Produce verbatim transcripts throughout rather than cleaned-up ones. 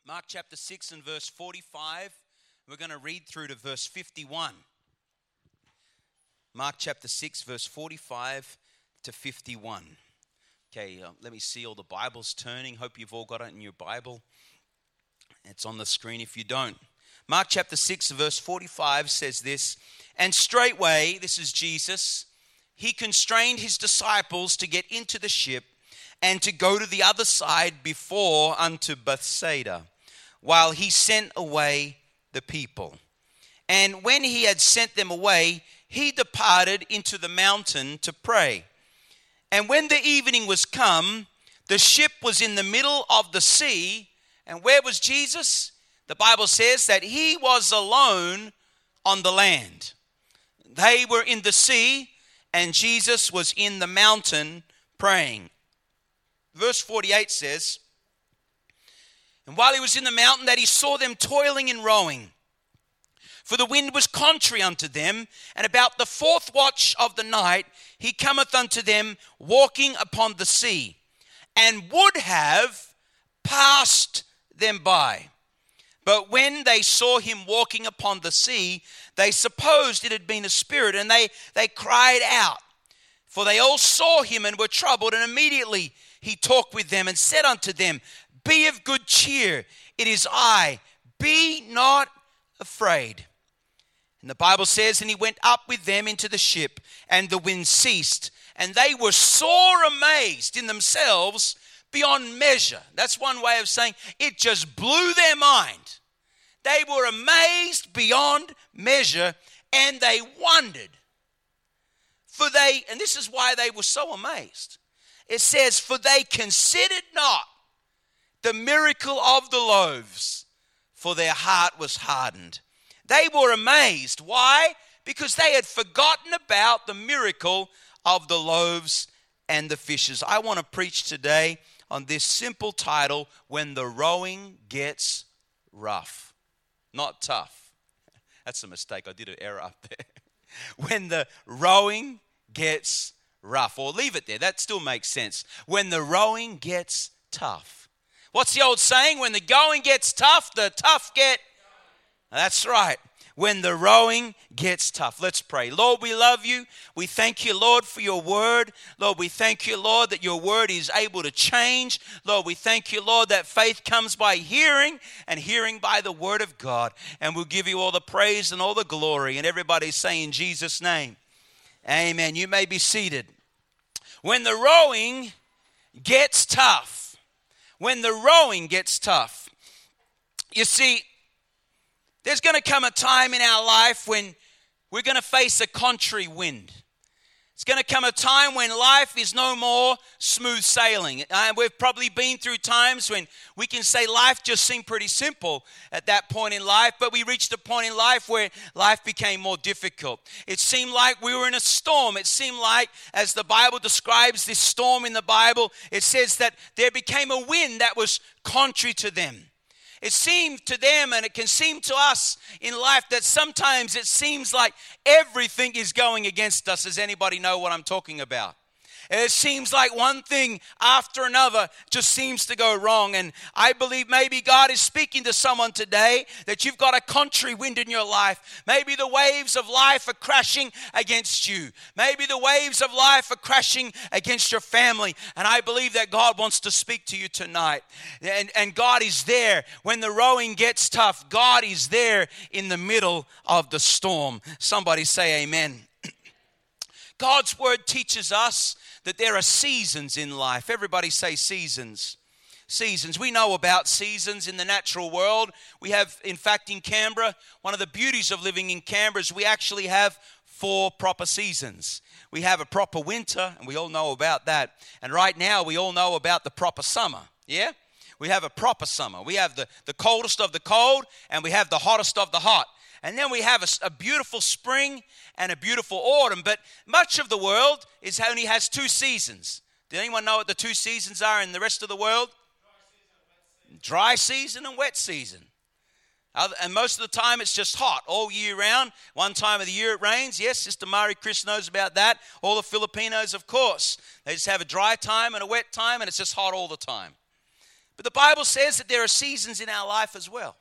Mark chapter six and verse forty-five. We're going to read through to verse fifty-one. Mark chapter six, verse forty-five to fifty-one. Okay, uh, let me see all the Bibles turning. Hope you've all got it in your Bible. It's on the screen if you don't. Mark chapter six, verse forty-five says this, "And straightway," this is Jesus, "he constrained his disciples to get into the ship and to go to the other side before unto Bethsaida, while he sent away the people. And when he had sent them away, he departed into the mountain to pray. And when the evening was come, the ship was in the middle of the sea." And where was Jesus? The Bible says that he was alone on the land. They were in the sea, and Jesus was in the mountain praying. Verse forty-eight says, "And while he was in the mountain, that he saw them toiling and rowing. For the wind was contrary unto them, and about the fourth watch of the night he cometh unto them walking upon the sea, and would have passed them by. But when they saw him walking upon the sea, they supposed it had been a spirit, and they, they cried out. For they all saw him and were troubled, and immediately he talked with them and said unto them, Be of good cheer, it is I, be not afraid. And the Bible says, And he went up with them into the ship, and the wind ceased, and they were sore amazed in themselves beyond measure." That's one way of saying it just blew their mind. They were amazed beyond measure, and they wondered. For they, and this is why they were so amazed. It says, "For they considered not the miracle of the loaves, for their heart was hardened." They were amazed. Why? Because they had forgotten about the miracle of the loaves and the fishes. I want to preach today on this simple title, "When the Rowing Gets Rough." Not tough. That's a mistake. I did an error up there. When the rowing gets rough. Or leave it there. That still makes sense. When the rowing gets tough. What's the old saying? When the going gets tough, the tough get... That's right. When the rowing gets tough. Let's pray. Lord, we love you. We thank you, Lord, for your word. Lord, we thank you, Lord, that your word is able to change. Lord, we thank you, Lord, that faith comes by hearing, and hearing by the word of God. And we'll give you all the praise and all the glory. And everybody say in Jesus' name, amen. You may be seated. When the rowing gets tough. When the rowing gets tough. You see, there's going to come a time in our life when we're going to face a contrary wind. It's going to come a time when life is no more smooth sailing. Uh, we've probably been through times when we can say life just seemed pretty simple at that point in life, but we reached a point in life where life became more difficult. It seemed like we were in a storm. It seemed like, as the Bible describes this storm in the Bible, it says that there became a wind that was contrary to them. It seemed to them, and it can seem to us in life, that sometimes it seems like everything is going against us. Does anybody know what I'm talking about? It seems like one thing after another just seems to go wrong. And I believe maybe God is speaking to someone today that you've got a contrary wind in your life. Maybe the waves of life are crashing against you. Maybe the waves of life are crashing against your family. And I believe that God wants to speak to you tonight. And, and God is there. When the rowing gets tough, God is there in the middle of the storm. Somebody say amen. God's word teaches us that there are seasons in life. Everybody say seasons. Seasons. We know about seasons in the natural world. We have, in fact, in Canberra, one of the beauties of living in Canberra is we actually have four proper seasons. We have a proper winter, and we all know about that. And right now, we all know about the proper summer. Yeah? We have a proper summer. We have the, the coldest of the cold, and we have the hottest of the hot. And then we have a, a beautiful spring and a beautiful autumn. But much of the world is only has two seasons. Does anyone know what the two seasons are in the rest of the world? Dry season and wet season. Other, and most of the time it's just hot all year round. One time of the year it rains. Yes, Sister Mari Chris knows about that. All the Filipinos, of course. They just have a dry time and a wet time, and it's just hot all the time. But the Bible says that there are seasons in our life as well.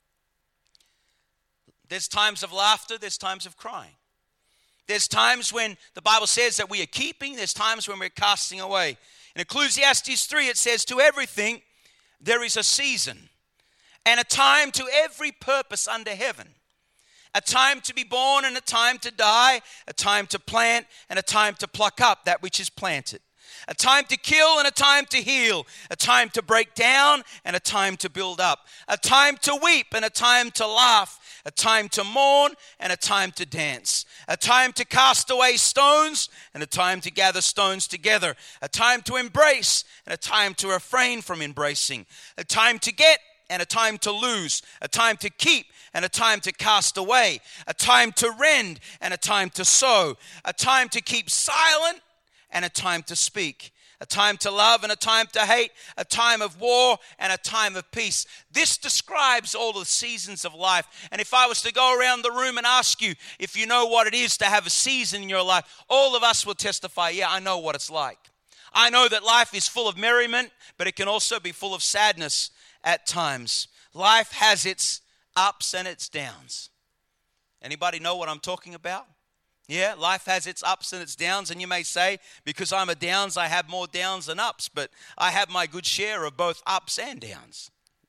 There's times of laughter, there's times of crying. There's times when the Bible says that we are keeping, there's times when we're casting away. In Ecclesiastes three, it says, to everything there is a season, and a time to every purpose under heaven. A time to be born and a time to die, a time to plant and a time to pluck up that which is planted. A time to kill and a time to heal, a time to break down and a time to build up. A time to weep and a time to laugh, a time to mourn and a time to dance. A time to cast away stones and a time to gather stones together. A time to embrace and a time to refrain from embracing. A time to get and a time to lose, a time to keep and a time to cast away, a time to rend and a time to sow, a time to keep silent and a time to speak, a time to love and a time to hate, a time of war and a time of peace. This describes all the seasons of life. And if I was to go around the room and ask you if you know what it is to have a season in your life, all of us will testify, yeah, I know what it's like. I know that life is full of merriment, but it can also be full of sadness at times. Life has its ups and its downs. Anybody know what I'm talking about? Yeah, life has its ups and its downs, and you may say, because I'm a downs, I have more downs than ups, but I have my good share of both ups and downs.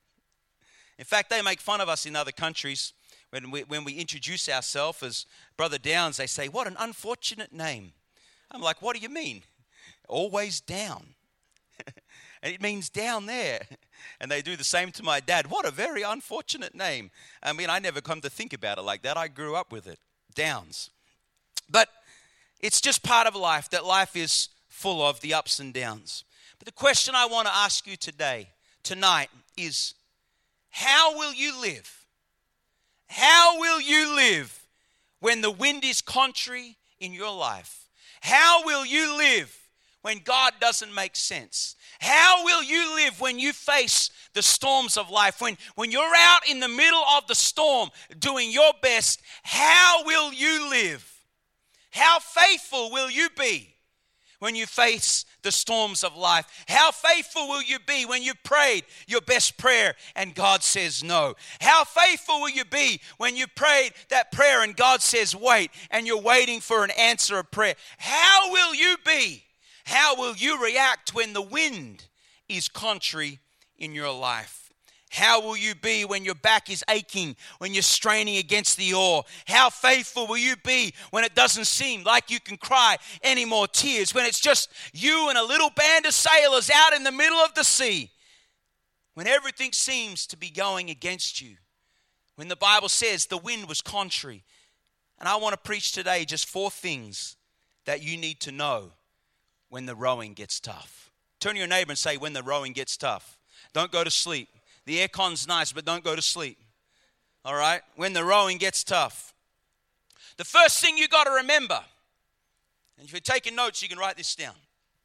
In fact, they make fun of us in other countries when we, when we introduce ourselves as Brother Downs. They say, what an unfortunate name. I'm like, what do you mean? Always down. And it means down there. And they do the same to my dad. What a very unfortunate name. I mean, I never come to think about it like that. I grew up with it. Downs. But it's just part of life, that life is full of the ups and downs. But the question I want to ask you today, tonight, is how will you live? How will you live when the wind is contrary in your life? How will you live when God doesn't make sense? How will you live when you face the storms of life? When, when you're out in the middle of the storm doing your best, how will you live? How faithful will you be when you face the storms of life? How faithful will you be when you prayed your best prayer and God says no? How faithful will you be when you prayed that prayer and God says wait, and you're waiting for an answer of prayer? How will you be? How will you react when the wind is contrary in your life? How will you be when your back is aching, when you're straining against the oar? How faithful will you be when it doesn't seem like you can cry any more tears, when it's just you and a little band of sailors out in the middle of the sea, when everything seems to be going against you, when the Bible says the wind was contrary? And I want to preach today just four things that you need to know when the rowing gets tough. Turn to your neighbor and say, when the rowing gets tough. Don't go to sleep. The aircon's nice, but don't go to sleep. All right? When the rowing gets tough. The first thing you got to remember, and if you're taking notes, you can write this down.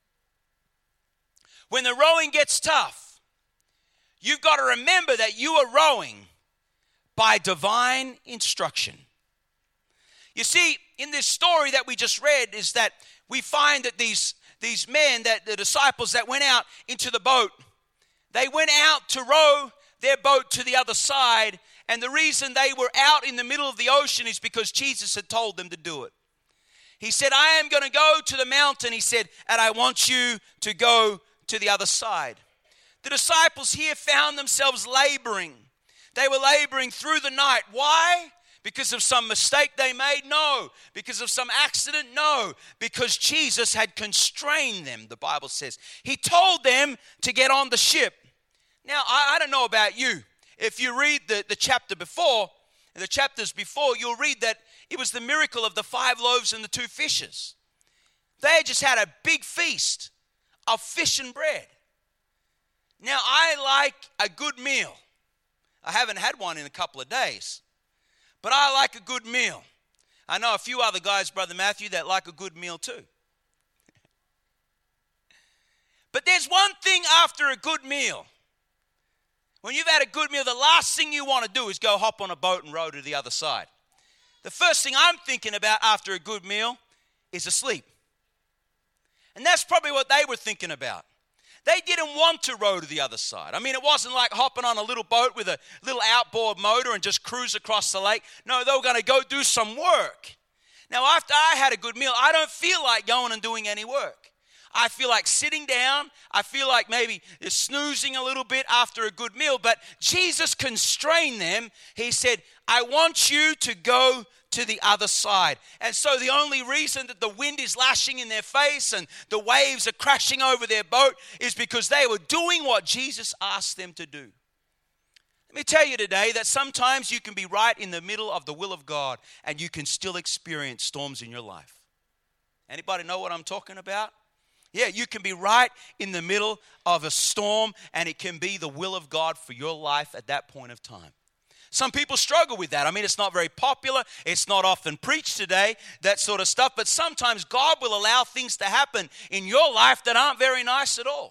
When the rowing gets tough, you've got to remember that you are rowing by divine instruction. You see, in this story that we just read is that we find that these These men, that the disciples that went out into the boat, they went out to row their boat to the other side. And the reason they were out in the middle of the ocean is because Jesus had told them to do it. He said, I am going to go to the mountain, he said, and I want you to go to the other side. The disciples here found themselves laboring. They were laboring through the night. Why? Because of some mistake they made? No. Because of some accident? No. Because Jesus had constrained them, the Bible says. He told them to get on the ship. Now, I, I don't know about you. If you read the, the chapter before, the chapters before, you'll read that it was the miracle of the five loaves and the two fishes. They just had a big feast of fish and bread. Now, I like a good meal. I haven't had one in a couple of days. But I like a good meal. I know a few other guys, Brother Matthew, that like a good meal too. But there's one thing after a good meal. When you've had a good meal, the last thing you want to do is go hop on a boat and row to the other side. The first thing I'm thinking about after a good meal is asleep. And that's probably what they were thinking about. They didn't want to row to the other side. I mean, it wasn't like hopping on a little boat with a little outboard motor and just cruise across the lake. No, they were going to go do some work. Now, after I had a good meal, I don't feel like going and doing any work. I feel like sitting down. I feel like maybe snoozing a little bit after a good meal. But Jesus constrained them. He said, I want you to go to the other side. And so the only reason that the wind is lashing in their face and the waves are crashing over their boat is because they were doing what Jesus asked them to do. Let me tell you today that sometimes you can be right in the middle of the will of God and you can still experience storms in your life. Anybody know what I'm talking about? Yeah, you can be right in the middle of a storm and it can be the will of God for your life at that point of time. Some people struggle with that. I mean, it's not very popular. It's not often preached today, that sort of stuff. But sometimes God will allow things to happen in your life that aren't very nice at all.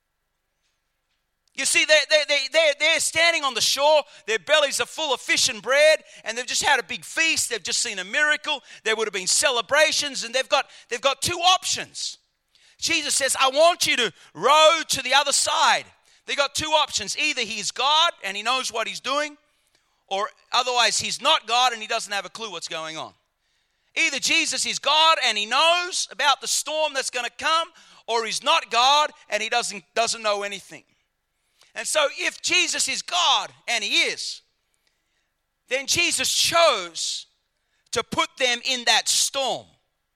You see, they're, they're, they're, they're standing on the shore. Their bellies are full of fish and bread, and they've just had a big feast. They've just seen a miracle. There would have been celebrations, and they've got, they've got two options. Jesus says, I want you to row to the other side. They've got two options. Either he's God, and he knows what he's doing, or otherwise he's not God and he doesn't have a clue what's going on. Either Jesus is God and he knows about the storm that's going to come, or he's not God and he doesn't, doesn't know anything. And so if Jesus is God, and he is, then Jesus chose to put them in that storm.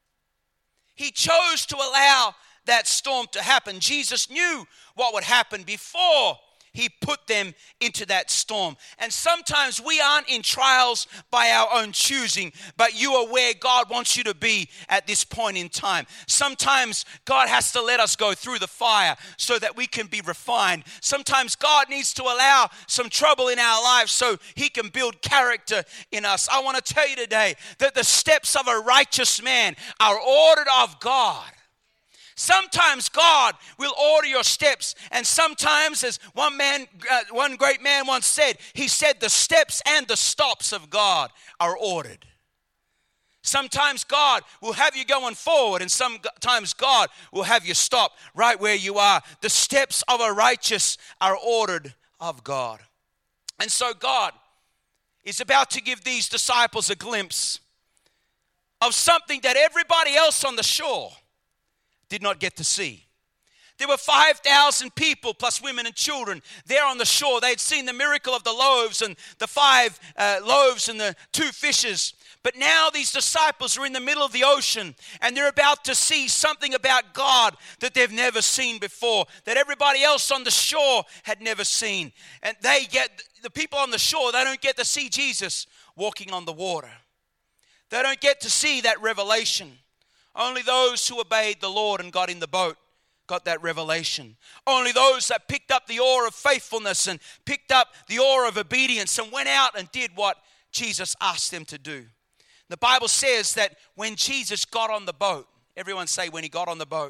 He chose to allow that storm to happen. Jesus knew what would happen before he put them into that storm. And sometimes we aren't in trials by our own choosing, but you are where God wants you to be at this point in time. Sometimes God has to let us go through the fire so that we can be refined. Sometimes God needs to allow some trouble in our lives so he can build character in us. I want to tell you today that the steps of a righteous man are ordered of God. Sometimes God will order your steps, and sometimes, as one man, uh, one great man once said, he said the steps and the stops of God are ordered. Sometimes God will have you going forward, and sometimes God will have you stop right where you are. The steps of a righteous are ordered of God. And so God is about to give these disciples a glimpse of something that everybody else on the shore did not get to see. There were five thousand people plus women and children there on the shore. They had seen the miracle of the loaves and the five uh, loaves and the two fishes. But now these disciples are in the middle of the ocean and they're about to see something about God that they've never seen before, that everybody else on the shore had never seen. And they get, the people on the shore, they don't get to see Jesus walking on the water. They don't get to see that revelation. Only those who obeyed the Lord and got in the boat got that revelation. Only those that picked up the oar of faithfulness and picked up the oar of obedience and went out and did what Jesus asked them to do. The Bible says that when Jesus got on the boat, everyone say when he got on the boat,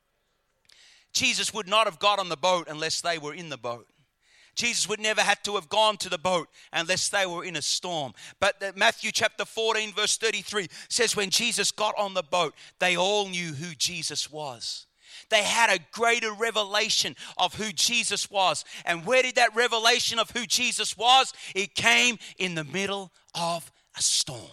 Jesus would not have got on the boat unless they were in the boat. Jesus would never have to have gone to the boat unless they were in a storm. But Matthew chapter fourteen verse thirty-three says when Jesus got on the boat, they all knew who Jesus was. They had a greater revelation of who Jesus was. And where did that revelation of who Jesus was? It came in the middle of a storm.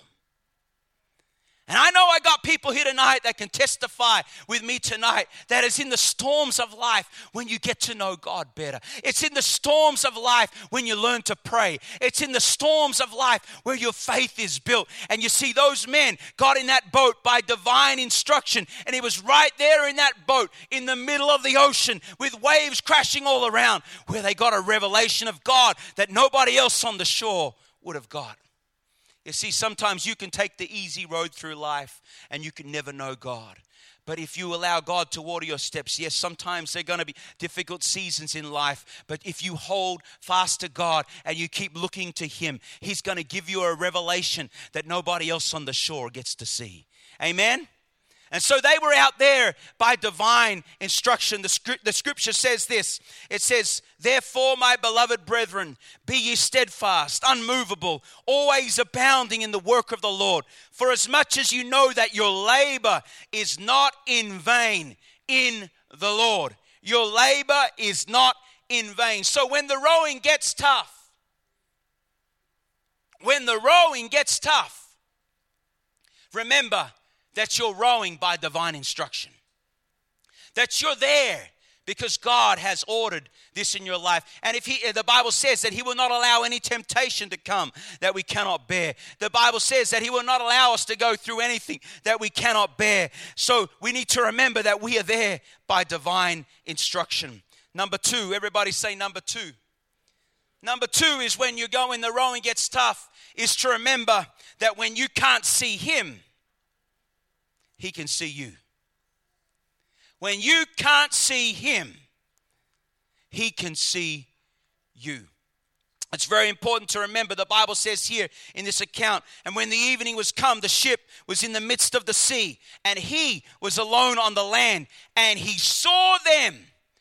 And I know I got people here tonight that can testify with me tonight that it's in the storms of life when you get to know God better. It's in the storms of life when you learn to pray. It's in the storms of life where your faith is built. And you see, those men got in that boat by divine instruction. And he was right there in that boat in the middle of the ocean with waves crashing all around, where they got a revelation of God that nobody else on the shore would have got. You see, sometimes you can take the easy road through life and you can never know God. But if you allow God to order your steps, yes, sometimes there are going to be difficult seasons in life. But if you hold fast to God and you keep looking to Him, He's going to give you a revelation that nobody else on the shore gets to see. Amen? And so they were out there by divine instruction. The, script, the scripture says this. It says, therefore, my beloved brethren, be ye steadfast, unmovable, always abounding in the work of the Lord. For as much as you know that your labor is not in vain in the Lord. your labor is not in vain. So when the rowing gets tough, when the rowing gets tough, remember that you're rowing by divine instruction. That you're there because God has ordered this in your life. And if he, the Bible says that he will not allow any temptation to come that we cannot bear. The Bible says that he will not allow us to go through anything that we cannot bear. So we need to remember that we are there by divine instruction. Number two, everybody say number two. Number two is when you go and the rowing gets tough, is to remember that when you can't see him, he can see you. When you can't see him, he can see you. It's very important to remember. The Bible says here in this account, and when the evening was come, the ship was in the midst of the sea, and he was alone on the land, and he saw them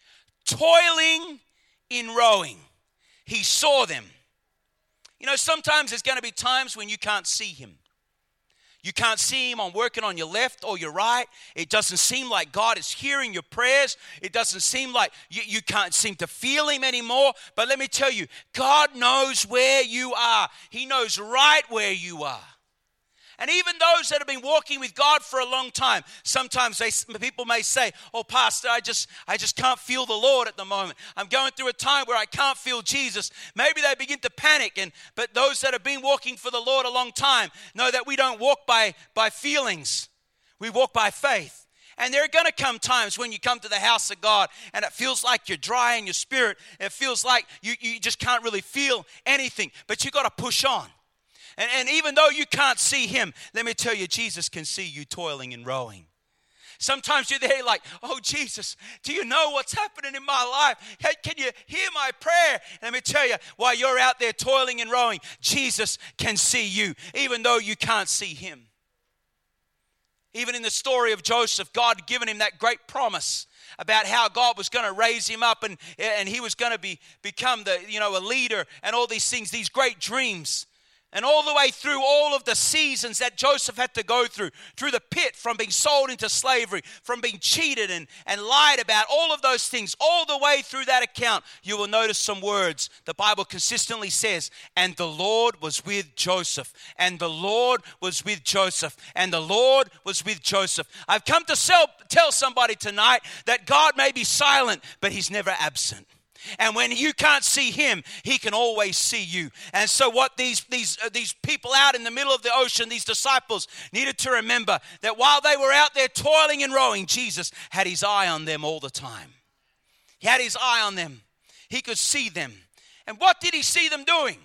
toiling in rowing. He saw them. You know, sometimes there's going to be times when you can't see him. You can't see him on working on your left or your right. It doesn't seem like God is hearing your prayers. It doesn't seem like you, you can't seem to feel him anymore. But let me tell you, God knows where you are. He knows right where you are. And even those that have been walking with God for a long time, sometimes they, people may say, oh, Pastor, I just, I just can't feel the Lord at the moment. I'm going through a time where I can't feel Jesus. Maybe they begin to panic. And but those that have been walking for the Lord a long time know that we don't walk by, by feelings. We walk by faith. And there are going to come times when you come to the house of God and it feels like you're dry in your spirit. It feels like you, you just can't really feel anything. But you got to push on. And, and even though you can't see him, let me tell you, Jesus can see you toiling and rowing. Sometimes you're there like, oh, Jesus, do you know what's happening in my life? Hey, can you hear my prayer? Let me tell you, while you're out there toiling and rowing, Jesus can see you, even though you can't see him. Even in the story of Joseph, God had given him that great promise about how God was going to raise him up and, and he was going to be become the, you know, a leader and all these things, these great dreams. And all the way through all of the seasons that Joseph had to go through, through the pit, from being sold into slavery, from being cheated and, and lied about, all of those things, all the way through that account, you will notice some words. The Bible consistently says, and the Lord was with Joseph, and the Lord was with Joseph, and the Lord was with Joseph. I've come to sell, tell somebody tonight that God may be silent, but he's never absent. And when you can't see him, he can always see you. And so what these these uh, these people out in the middle of the ocean, these disciples, needed to remember that while they were out there toiling and rowing, Jesus had his eye on them all the time. He had his eye on them. He could see them. And what did he see them doing?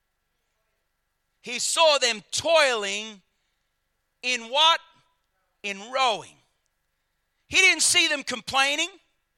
He saw them toiling in what? In rowing. He didn't see them complaining.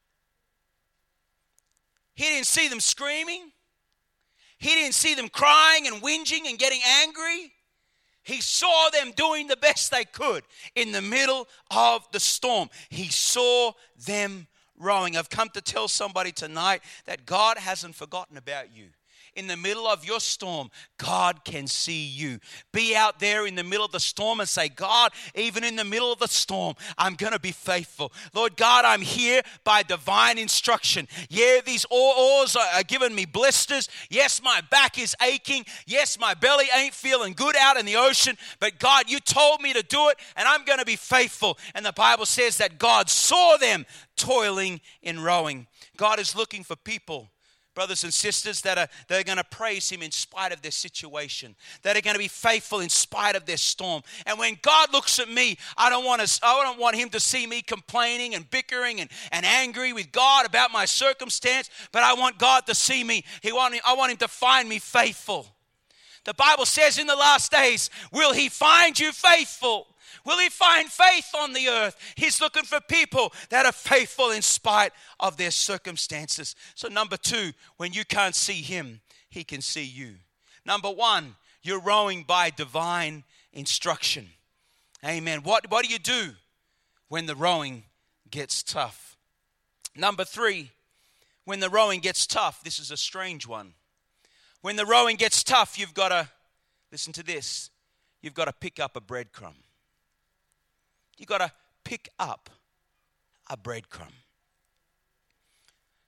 He didn't see them screaming. He didn't see them crying and whinging and getting angry. He saw them doing the best they could in the middle of the storm. He saw them rowing. I've come to tell somebody tonight that God hasn't forgotten about you. In the middle of your storm, God can see you. Be out there in the middle of the storm and say, God, even in the middle of the storm, I'm going to be faithful. Lord God, I'm here by divine instruction. Yeah, these oars are giving me blisters. Yes, my back is aching. Yes, my belly ain't feeling good out in the ocean. But God, you told me to do it, and I'm going to be faithful. And the Bible says that God saw them toiling and rowing. God is looking for people, brothers and sisters, that are, that are going to praise him in spite of their situation, that are going to be faithful in spite of their storm. And when God looks at me, I don't want to, I don't want him to see me complaining and bickering and, and angry with God about my circumstance, but I want God to see me. He want, I want him to find me faithful. The Bible says in the last days, will he find you faithful? Will he find faith on the earth? He's looking for people that are faithful in spite of their circumstances. So number two, when you can't see him, he can see you. Number one, you're rowing by divine instruction. Amen. What, what do you do when the rowing gets tough? Number three, when the rowing gets tough, this is a strange one. When the rowing gets tough, you've got to, listen to this, you've got to pick up a breadcrumb. You've got to pick up a breadcrumb.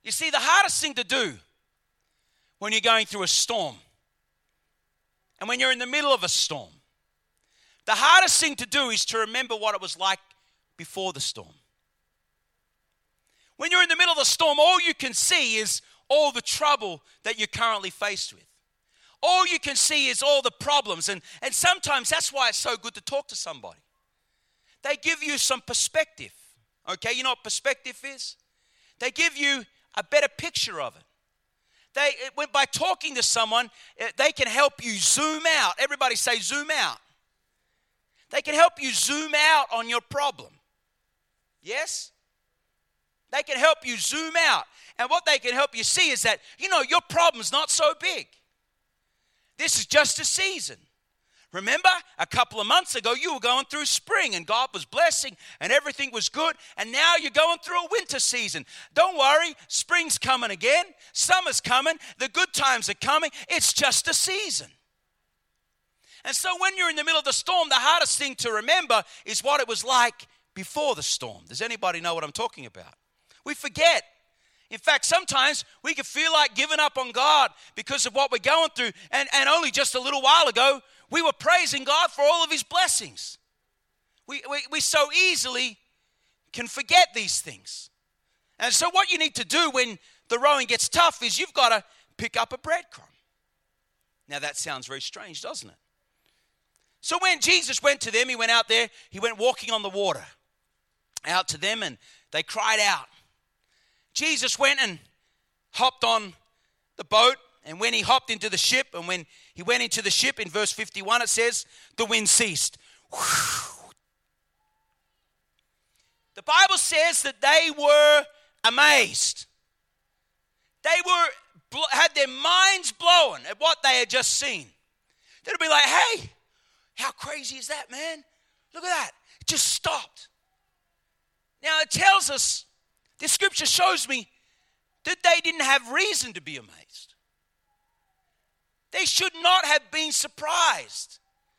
You see, the hardest thing to do when you're going through a storm and when you're in the middle of a storm, the hardest thing to do is to remember what it was like before the storm. When you're in the middle of the storm, all you can see is all the trouble that you're currently faced with. All you can see is all the problems. And, and sometimes that's why it's so good to talk to somebody. They give you some perspective. Okay, you know what perspective is? They give you a better picture of it. They, it, by talking to someone, they can help you zoom out. Everybody say zoom out. They can help you zoom out on your problem. Yes? They can help you zoom out. And what they can help you see is that, you know, your problem's not so big. This is just a season. Remember, a couple of months ago, you were going through spring and God was blessing and everything was good. And now you're going through a winter season. Don't worry, spring's coming again. Summer's coming. The good times are coming. It's just a season. And so when you're in the middle of the storm, the hardest thing to remember is what it was like before the storm. Does anybody know what I'm talking about? We forget. In fact, sometimes we can feel like giving up on God because of what we're going through. And, and only just a little while ago, we were praising God for all of his blessings. We, we, we so easily can forget these things. And so what you need to do when the rowing gets tough is you've got to pick up a breadcrumb. Now that sounds very strange, doesn't it? So when Jesus went to them, he went out there, he went walking on the water out to them and they cried out. Jesus went and hopped on the boat, and when he hopped into the ship, and when he went into the ship, in verse fifty-one it says, the wind ceased. The Bible says that they were amazed. They were had their minds blown at what they had just seen. They'd be like, hey, how crazy is that, man? Look at that. It just stopped. Now it tells us, this scripture shows me that they didn't have reason to be amazed. They should not have been surprised.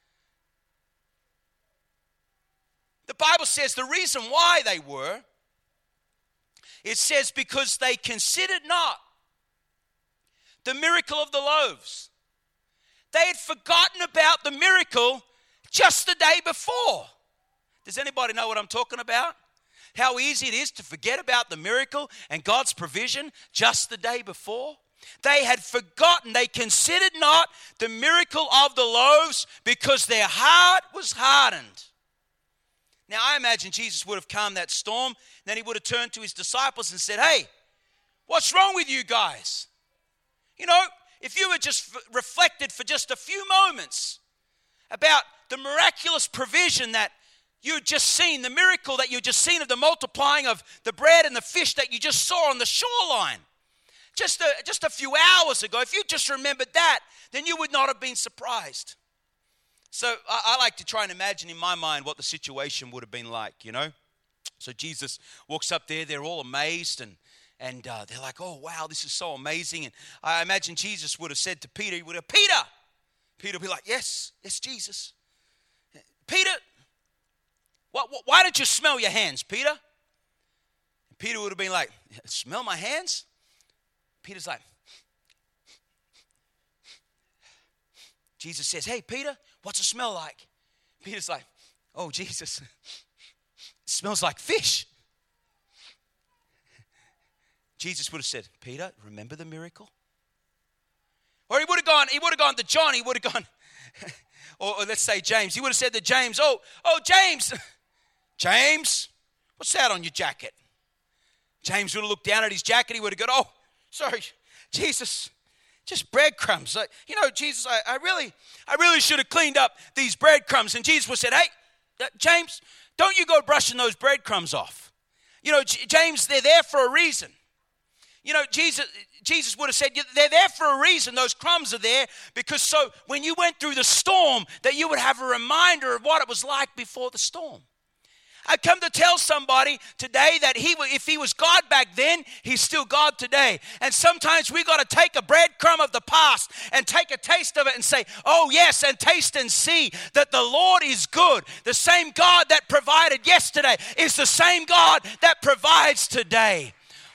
The Bible says the reason why they were, it says because they considered not the miracle of the loaves. They had forgotten about the miracle just the day before. Does anybody know what I'm talking about? How easy it is to forget about the miracle and God's provision just the day before. They had forgotten, they considered not the miracle of the loaves because their heart was hardened. Now I imagine Jesus would have calmed that storm, then he would have turned to his disciples and said, hey, what's wrong with you guys? You know, if you had just f- reflected for just a few moments about the miraculous provision that you had just seen, the miracle that you had just seen of the multiplying of the bread and the fish that you just saw on the shoreline just a, just a few hours ago, if you just remembered that, then you would not have been surprised. So I, I like to try and imagine in my mind what the situation would have been like, you know. So Jesus walks up there, they're all amazed and and uh, they're like, oh, wow, this is so amazing. And I imagine Jesus would have said to Peter, he would have, Peter. Peter would be like, yes, yes, Jesus. Peter, what, what, why don't you smell your hands, Peter? And Peter would have been like, smell my hands? Peter's like, Jesus says, hey, Peter, what's it smell like? Peter's like, oh, Jesus, it smells like fish. Jesus would have said, Peter, remember the miracle? Or he would have gone, he would have gone to John, he would have gone, or, or let's say James, he would have said to James, oh, oh, James, James, what's that on your jacket? James would have looked down at his jacket, he would have gone, oh, sorry, Jesus, just breadcrumbs. Uh, you know, Jesus, I, I really, I really should have cleaned up these breadcrumbs. And Jesus would have said, hey, uh, James, don't you go brushing those breadcrumbs off. You know, J- James, they're there for a reason. You know, Jesus, Jesus would have said, they're there for a reason. Those crumbs are there because so when you went through the storm, that you would have a reminder of what it was like before the storm. I come to tell somebody today that he, if he was God back then, he's still God today. And sometimes we got to take a breadcrumb of the past and take a taste of it and say, oh yes, and taste and see that the Lord is good. The same God that provided yesterday is the same God that provides today.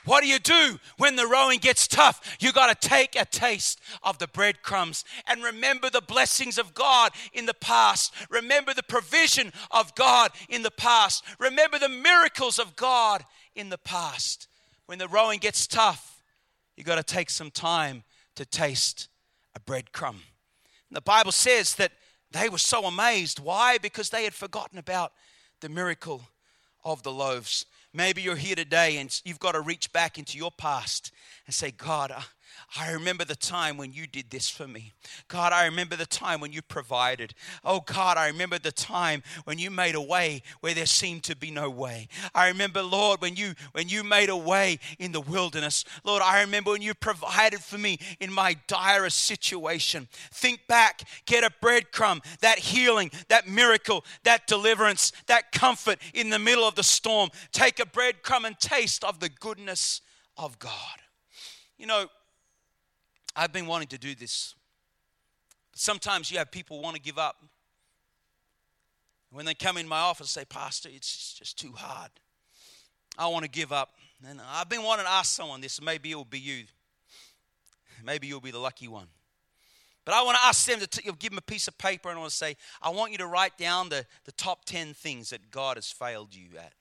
What do you do when the rowing gets tough? You got to take a taste of the breadcrumbs and remember the blessings of God in the past. Remember the provision of God in the past. Remember the miracles of God in the past. When the rowing gets tough, you got to take some time to taste a breadcrumb. And the Bible says that they were so amazed. Why? Because they had forgotten about the miracle of the loaves. Maybe you're here today and you've got to reach back into your past and say, God, I remember the time when you did this for me. God, I remember the time when you provided. Oh, God, I remember the time when you made a way where there seemed to be no way. I remember, Lord, when you when you made a way in the wilderness. Lord, I remember when you provided for me in my direst situation. Think back, get a breadcrumb, that healing, that miracle, that deliverance, that comfort in the middle of the storm. Take a breadcrumb and taste of the goodness of God. You know, I've been wanting to do this. Sometimes you have people want to give up. When they come in my office, say, Pastor, it's just too hard. I want to give up. And I've been wanting to ask someone this. Maybe it will be you. Maybe you'll be the lucky one. But I want to ask them to t- give them a piece of paper and I want to say, I want you to write down the, the top ten things that God has failed you at.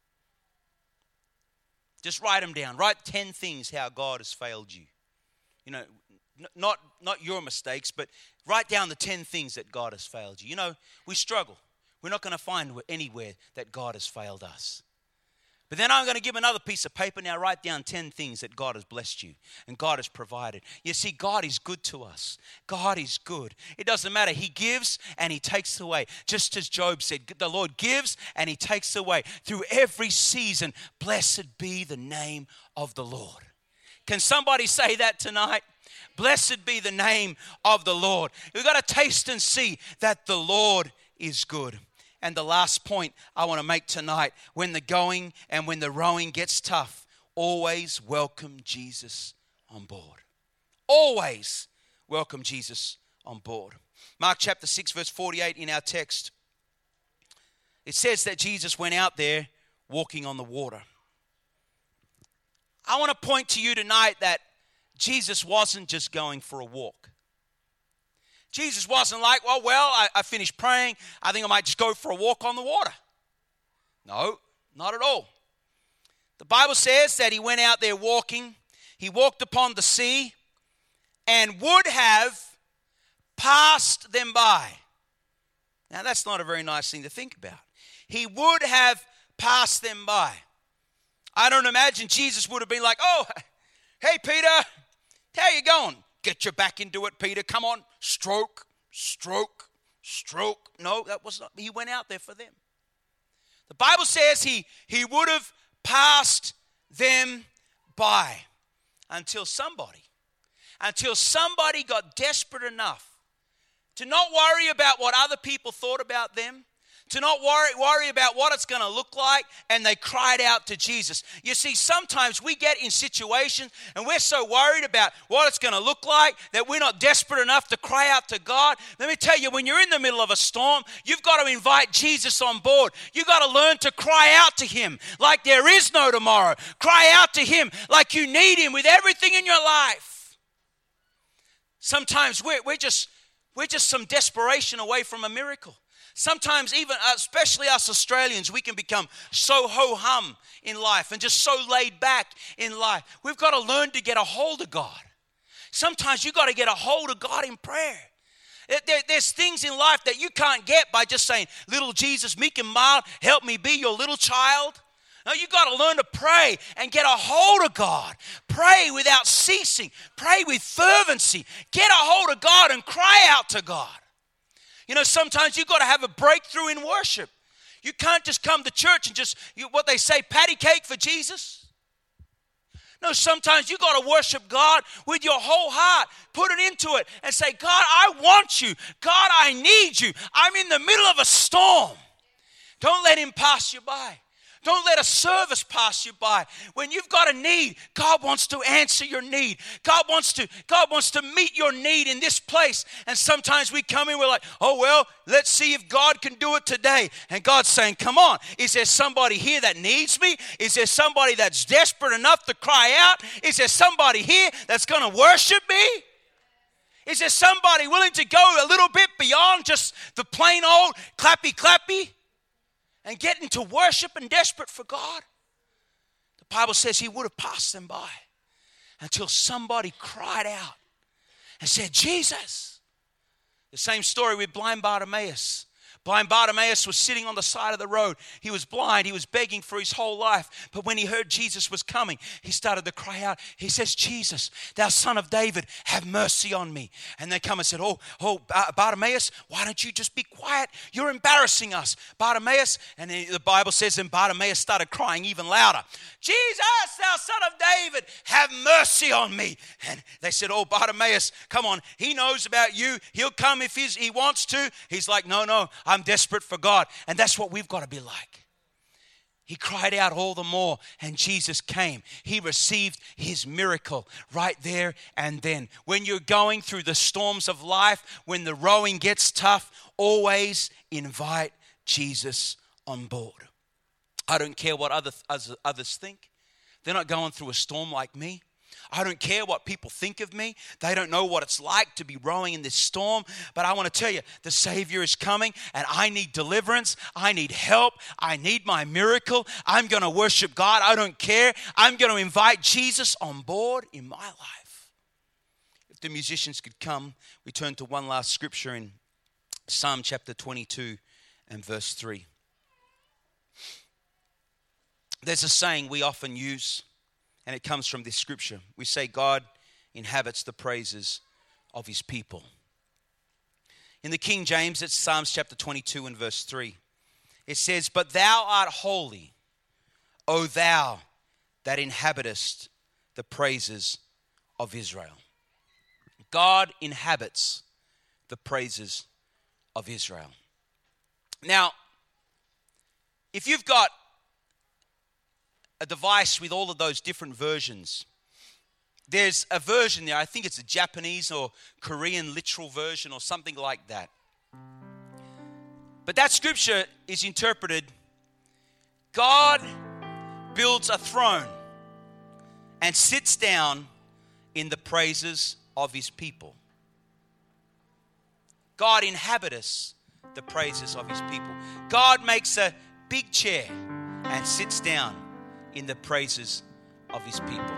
Just write them down. Write ten things how God has failed you. You know, not not your mistakes, but write down the ten things that God has failed you. You know, we struggle. We're not going to find anywhere that God has failed us. But then I'm going to give another piece of paper. Now write down ten things that God has blessed you and God has provided. You see, God is good to us. God is good. It doesn't matter. He gives and he takes away. Just as Job said, the Lord gives and he takes away. Through every season, blessed be the name of the Lord. Can somebody say that tonight? Blessed be the name of the Lord. We've got to taste and see that the Lord is good. And the last point I want to make tonight, when the going and when the rowing gets tough, always welcome Jesus on board. Always welcome Jesus on board. Mark chapter six, verse forty-eight in our text. It says that Jesus went out there walking on the water. I want to point to you tonight that Jesus wasn't just going for a walk. Jesus wasn't like, well, well, I, I finished praying. I think I might just go for a walk on the water. No, not at all. The Bible says that he went out there walking. He walked upon the sea and would have passed them by. Now, that's not a very nice thing to think about. He would have passed them by. I don't imagine Jesus would have been like, oh, hey, Peter, how you going? Get your back into it, Peter. Come on, stroke, stroke, stroke. No, that was not. He went out there for them. The Bible says he, he would have passed them by until somebody, until somebody got desperate enough to not worry about what other people thought about them, to not worry, worry about what it's going to look like, and they cried out to Jesus. You see, sometimes we get in situations and we're so worried about what it's going to look like that we're not desperate enough to cry out to God. Let me tell you, when you're in the middle of a storm, you've got to invite Jesus on board. You've got to learn to cry out to him like there is no tomorrow. Cry out to him like you need him with everything in your life. Sometimes we're, we're just we're just some desperation away from a miracle. Sometimes even, especially us Australians, we can become so ho-hum in life and just so laid back in life. We've got to learn to get a hold of God. Sometimes you've got to get a hold of God in prayer. There, there's things in life that you can't get by just saying, little Jesus, meek and mild, help me be your little child. No, you've got to learn to pray and get a hold of God. Pray without ceasing. Pray with fervency. Get a hold of God and cry out to God. You know, sometimes you've got to have a breakthrough in worship. You can't just come to church and just, you, what they say, patty cake for Jesus. No, sometimes you've got to worship God with your whole heart. Put it into it and say, God, I want you. God, I need you. I'm in the middle of a storm. Don't let him pass you by. Don't let a service pass you by. When you've got a need, God wants to answer your need. God wants to, God wants to meet your need in this place. And sometimes we come in, we're like, oh, well, let's see if God can do it today. And God's saying, come on, is there somebody here that needs me? Is there somebody that's desperate enough to cry out? Is there somebody here that's going to worship me? Is there somebody willing to go a little bit beyond just the plain old clappy clappy and get into worship and desperate for God? The Bible says he would have passed them by until somebody cried out and said, Jesus. The same story with blind Bartimaeus. Blind Bartimaeus was sitting on the side of the road. He was blind. He was begging for his whole life. But when he heard Jesus was coming, he started to cry out. He says, Jesus, thou son of David, have mercy on me. And they come and said, oh, oh, Bartimaeus, why don't you just be quiet? You're embarrassing us, Bartimaeus. And the Bible says, and Bartimaeus started crying even louder. Jesus, thou son of David, have mercy on me. And they said, oh, Bartimaeus, come on. He knows about you. He'll come if he's, he wants to. He's like, no, no, I'm desperate for God. And that's what we've got to be like. He cried out all the more, and Jesus came. He received his miracle right there and then. When you're going through the storms of life, when the rowing gets tough, always invite Jesus on board. I don't care what other, others think. They're not going through a storm like me. I don't care what people think of me. They don't know what it's like to be rowing in this storm. But I want to tell you, the Savior is coming, and I need deliverance. I need help. I need my miracle. I'm going to worship God. I don't care. I'm going to invite Jesus on board in my life. If the musicians could come, we turn to one last scripture in Psalm chapter twenty-two and verse three. There's a saying we often use, and it comes from this scripture. We say God inhabits the praises of his people. In the King James, it's Psalms chapter twenty-two and verse three. It says, but thou art holy, O thou that inhabitest the praises of Israel. God inhabits the praises of Israel. Now, if you've got a device with all of those different versions, there's a version there, I think it's a Japanese or Korean literal version or something like that. But that scripture is interpreted, God builds a throne and sits down in the praises of his people. God inhabits the praises of his people. God makes a big chair and sits down in the praises of his people.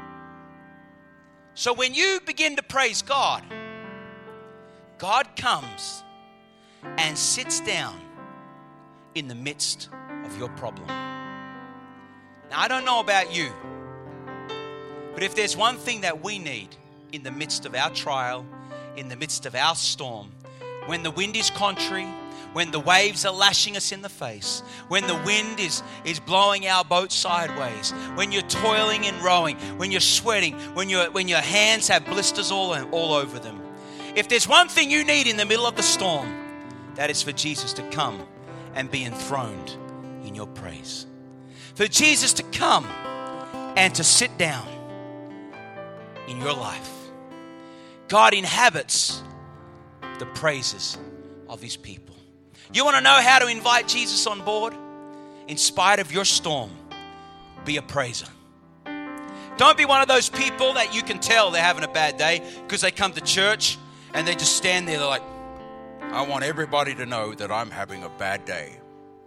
So when you begin to praise God, God comes and sits down in the midst of your problem. Now, I don't know about you, but if there's one thing that we need in the midst of our trial, in the midst of our storm, when the wind is contrary, when the waves are lashing us in the face, when the wind is, is blowing our boat sideways, when you're toiling and rowing, when you're sweating, when, you're, when your hands have blisters all, all over them. If there's one thing you need in the middle of the storm, that is for Jesus to come and be enthroned in your praise. For Jesus to come and to sit down in your life. God inhabits the praises of his people. You want to know how to invite Jesus on board? In spite of your storm, be a praiser. Don't be one of those people that you can tell they're having a bad day because they come to church and they just stand there. They're like, I want everybody to know that I'm having a bad day.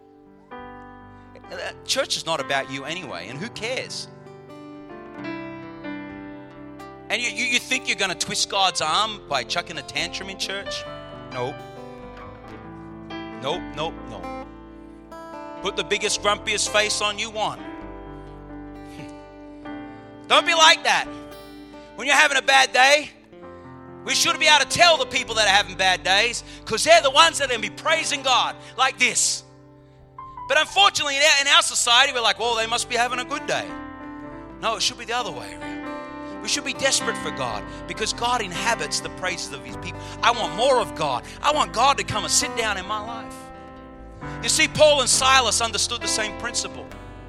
Church is not about you anyway, and who cares? And you, you, you think you're going to twist God's arm by chucking a tantrum in church? Nope. Nope, nope, nope. Put the biggest, grumpiest face on you want. Don't be like that. When you're having a bad day, we should be able to tell the people that are having bad days because they're the ones that are going to be praising God like this. But unfortunately, in our, in our society, we're like, well, they must be having a good day. No, it should be the other way around. We should be desperate for God because God inhabits the praises of his people. I want more of God. I want God to come and sit down in my life. You see, Paul and Silas understood the same principle.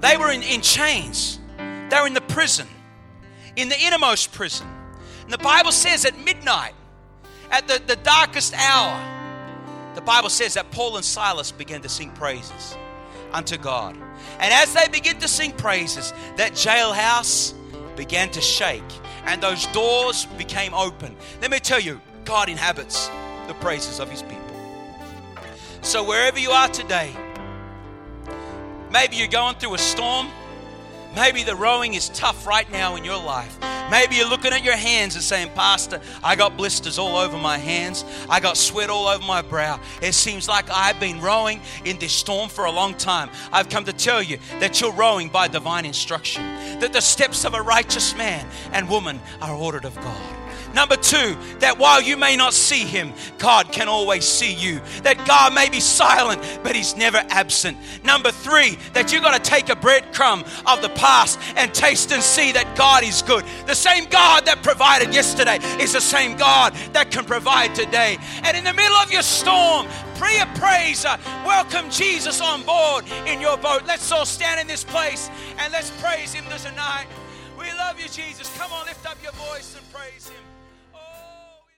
They were in, in chains. They were in the prison, in the innermost prison. And the Bible says at midnight, at the, the darkest hour, the Bible says that Paul and Silas began to sing praises unto God. And as they began to sing praises, that jailhouse began to shake and those doors became open. Let me tell you, God inhabits the praises of his people. So wherever you are today, maybe you're going through a storm. Maybe the rowing is tough right now in your life. Maybe you're looking at your hands and saying, Pastor, I got blisters all over my hands. I got sweat all over my brow. It seems like I've been rowing in this storm for a long time. I've come to tell you that you're rowing by divine instruction, that the steps of a righteous man and woman are ordered of God. Number two, that while you may not see him, God can always see you. That God may be silent, but he's never absent. Number three, that you've got to take a breadcrumb of the past and taste and see that God is good. The same God that provided yesterday is the same God that can provide today. And in the middle of your storm, be a praiser. Welcome Jesus on board in your boat. Let's all stand in this place and let's praise him tonight. We love you, Jesus. Come on, lift up your voice and praise him.